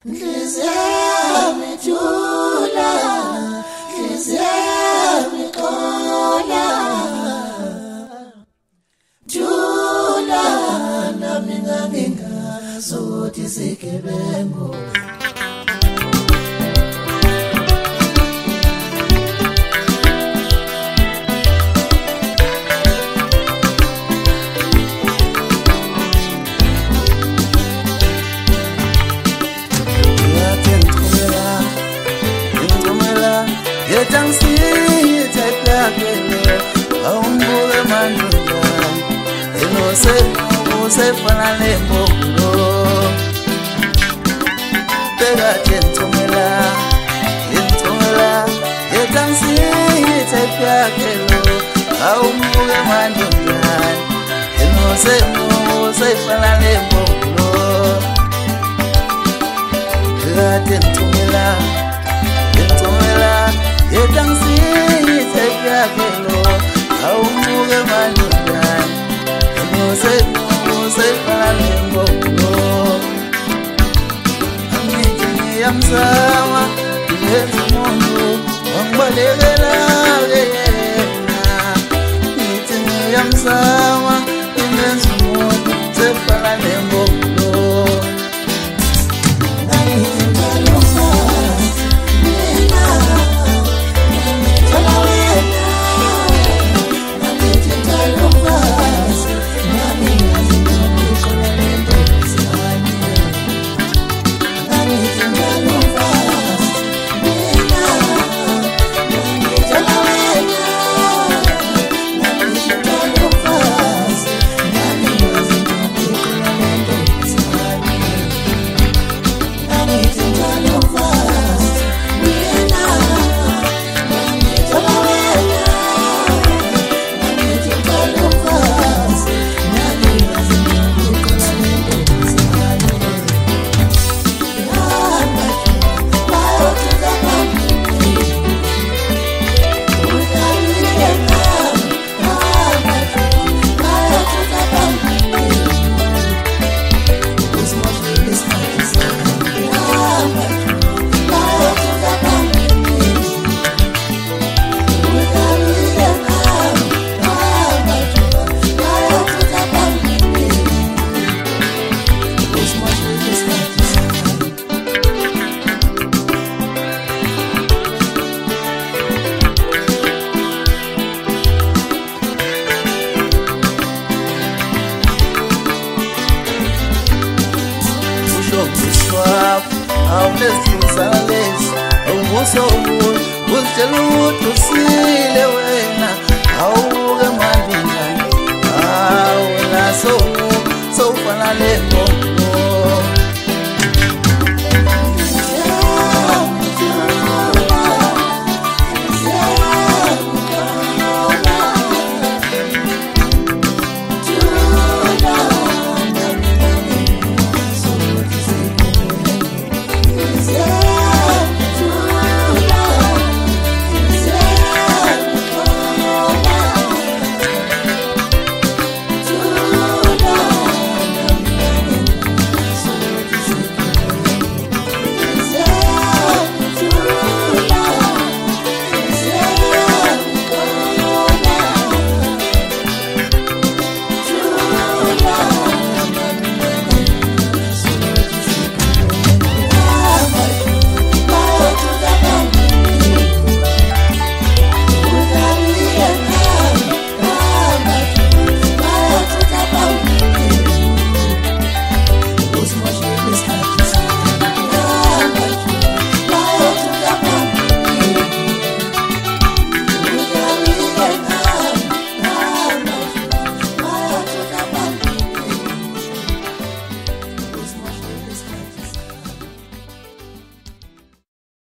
Ngizami jula, ngizami kola, jula nami ngingazothi sigebengu. Se fana le mbolo pega tentomela yetansi tepya kelo au muge mandunga se fana le mbolo pega tentomela yetansi tepya kelo au muge mandunga say falengo amiti yamsawa yesu mungu wambalegela amiti yamsawa yesu mungu say falengo Yeah.